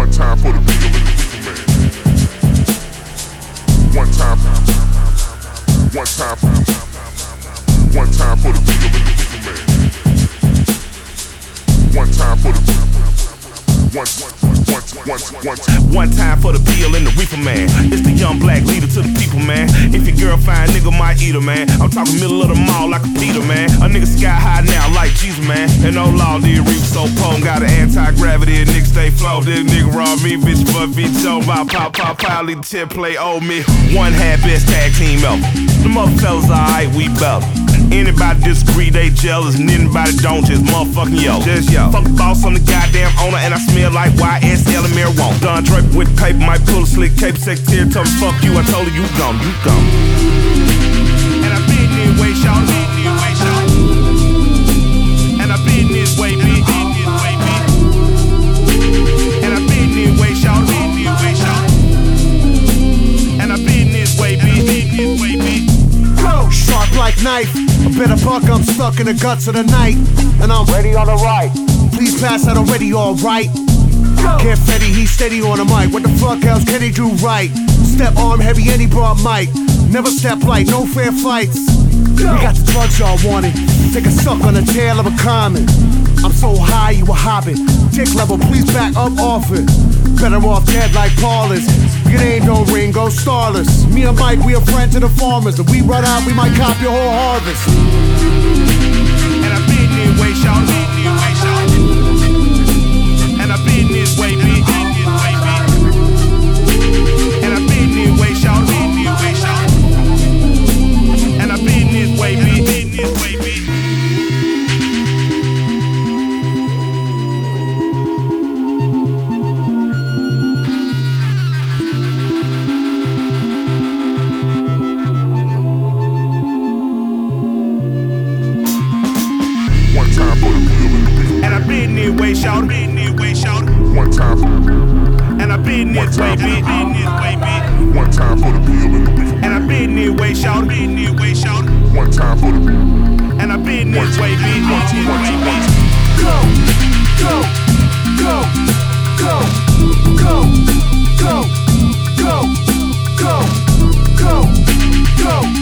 One time for the people in the reefer man. One time for the people in the reefer man. One time for the One time for the peel and the reefer man. It's the young black leader to the people, man. If your girl fine, nigga might eat her, man. I'm talking middle of the mall like a Peter, man. A nigga sky high now like Jesus, man. And no law, the reef so potent. Got an anti-gravity, and nigga stay flow. This nigga rob me, bitch, but bitch, so my pop, lead the 10 play, owe me. One half best tag team ever. The mother fellas alright, we better. Anybody disagree, they jealous, and anybody don't, just motherfucking yo. Just yo. Fuck the boss, I'm the goddamn owner, and I smell like YSL and marijuana. Done draped with paper, might pull a slick cape, secretary, tell me fuck you, I told her you gone. And I been this way, shout, and I been this way, bitch. And I been this way, shout, and I been this way, bitch. Go! Sharp like knife, a better buck, I'm stuck in the guts of the night. And I'm ready on the right. Please pass that already, alright. Can't Fetty, he's steady on the mic. What the fuck else can he do right? Step arm heavy and he brought mic. Never step light, no fair fights. We got the drugs y'all wanted. Take a suck on the tail of a comet. I'm so high you a hobbit. Dick level, please back up off it. Better off dead like Paulus. Your name don't ring, go starless. Me and Mike, we are friends of the farmers. If we run out, we might cop your whole harvest. And I been this way, shout. And I been this way, bitch. And I been this way, shout. And I been this way, bitch. And I been this way, shout. One time. And I been this way, bitch. One time for the people in the reefer man. And I been this way, shout. One time for the And I been this way, bitch. Go, go, go, go, go, go, go, go, go, go.